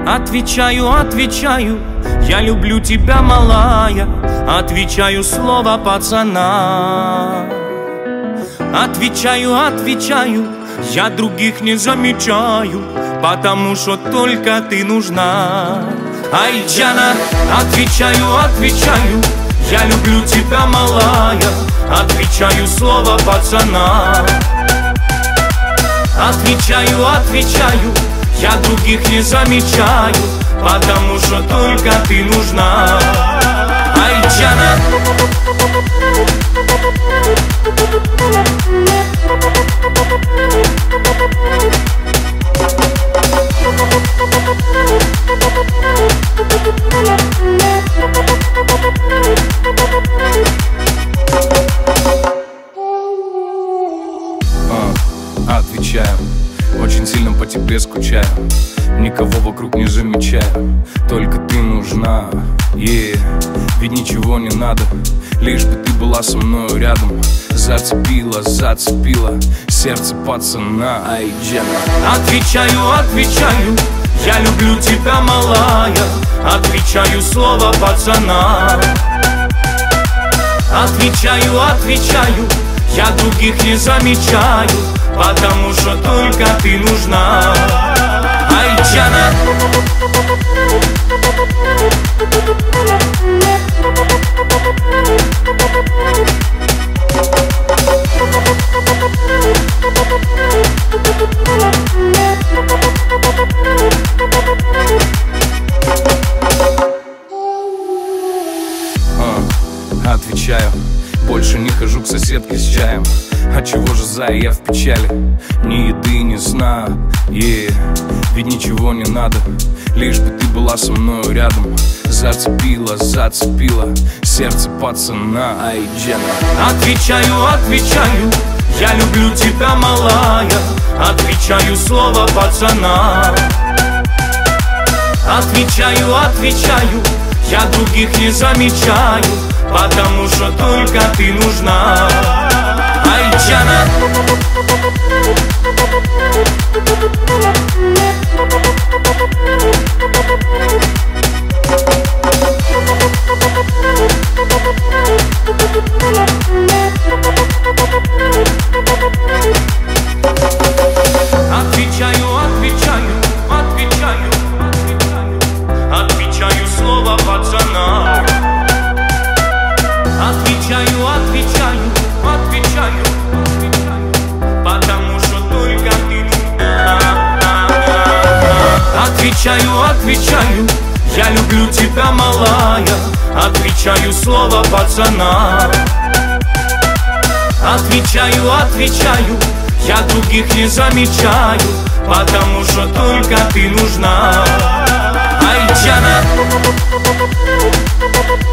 Отвечаю, отвечаю, я люблю тебя, малая. Отвечаю слово пацана. Отвечаю, отвечаю, я других не замечаю, потому что только ты нужна. Ай, Джана, отвечаю, отвечаю, я люблю тебя, малая. Отвечаю слово пацана. Отвечаю, отвечаю, я других не замечаю, потому что только ты нужна. Ай, Джана. Отвечаю, очень сильно по тебе скучаю, никого вокруг не замечаю, только ты нужна, ведь ничего не надо, лишь бы ты была со мною рядом. Зацепила, зацепила сердце пацана. Ай, Джана. Отвечаю, отвечаю, я люблю тебя, малая. Отвечаю слово пацана. Отвечаю, отвечаю, я других не замечаю, потому что только ты нужна. Ай, Джана. Отвечаю, больше не хожу к соседке с чаем. А чего же, зая, я в печали? Ни еды, ни сна, ведь ничего не надо, лишь бы ты была со мною рядом. Зацепила, зацепила сердце пацана. Ай, Джана. Отвечаю, отвечаю, я люблю тебя, малая. Отвечаю слово пацана. Отвечаю, отвечаю, я других не замечаю, потому что только ты нужна. Ай, Джана. Отвечаю, отвечаю, отвечаю, отвечаю слово пацана. Отвечаю, отвечаю, отвечаю, потому что только ты нужна. Отвечаю, отвечаю, я люблю тебя, малая. Отвечаю слово пацана. Отвечаю, отвечаю, я других не замечаю, потому что только ты нужна. Ай, Джана.